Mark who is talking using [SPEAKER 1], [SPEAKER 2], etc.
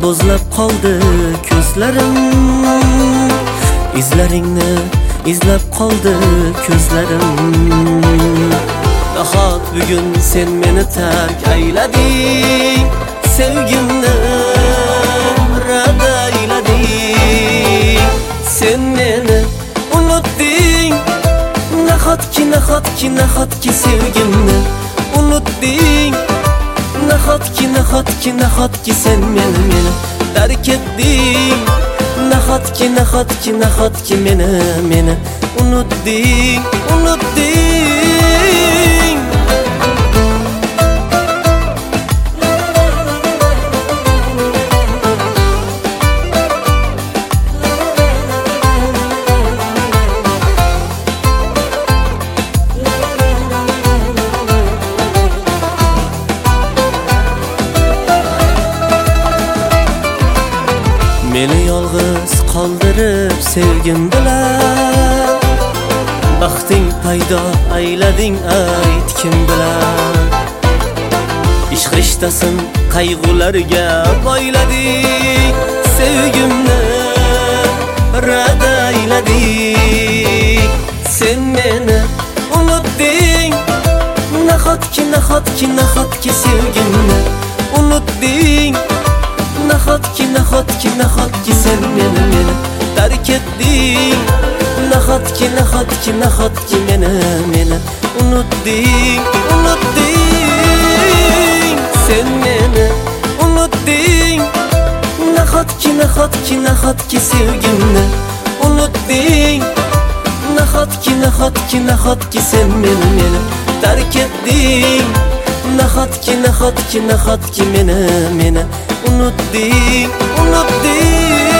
[SPEAKER 1] bo'zlab qoldi ko'zlarim, izlaringni izlab qoldi ko'zlarim. Nahot bugun sen meni tark aylading, sevgimni rad aylading. Sen meni unutding, nahotki nahotki nahotki sevgimni unutding. Nahotki nahotki nahotki sen meni tark etding. Nahotki nahotki nahotki meni unutding, unutding. Meni yolg'iz qoldirib sevgim bilan baxting paydo aylading, ayt kim bilan. Ishq rishtasin qayg'ularga boylading, sevgimni rad aylading. Sen meni unutding, nahotki nahotki nahotki sevgimni unutding. Nahotki nahotki nahotki sen meni tark etding. Nahotki nahotki nahotki meni unutding, unutding. Sen meni unutding, nahotki nahotki nahotki sevgimni unutding. Nahotki nahotki nahotki sen meni tark etding. Nahotki nahotki nahotki meni unutding, unutding.